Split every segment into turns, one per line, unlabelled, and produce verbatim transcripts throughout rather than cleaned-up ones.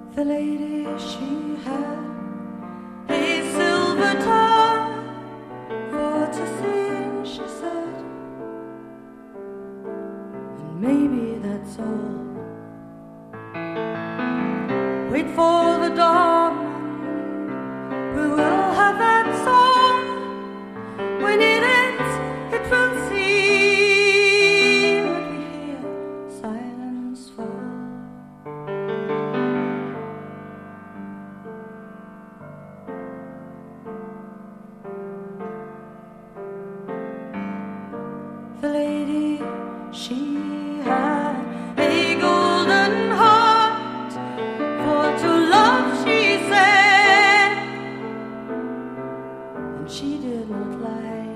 The lady, she had a silver tongue for to sing, she said, and maybe that's all. Wait for the dawn, we will have that song. When it ends, it will seem that we hear silence fall. The lady, she had a golden heart for to love, she said, and she did not lie.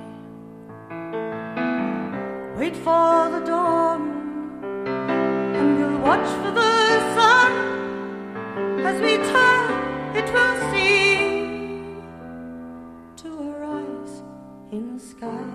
Wait for the dawn, and we'll watch for the sun. As we turn, it will seem to arise in the sky.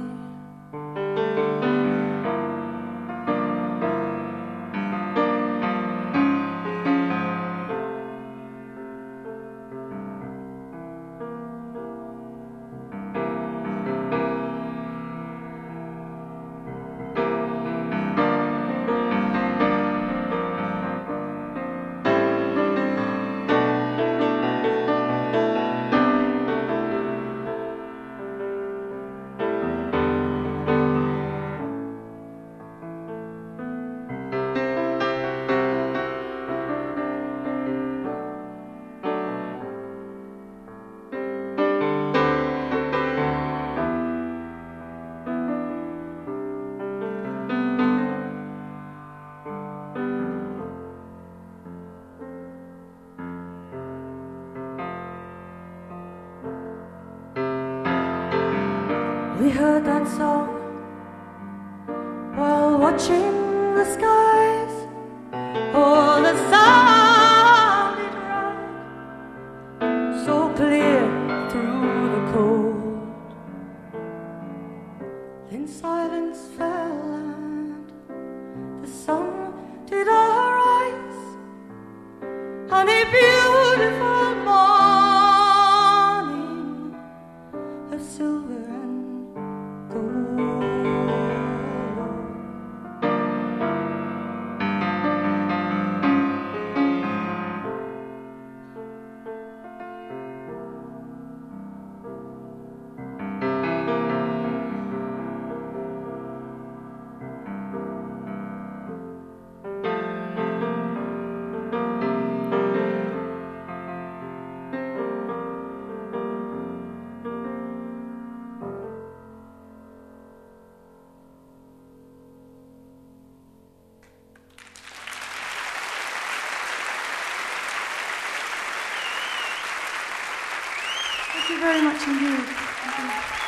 We heard that song while watching the skies. Oh, the sound it rang so clear through the cold. Then silence fell and the sun did arise on a beautiful morning of silver and thank you very much indeed. Thank you.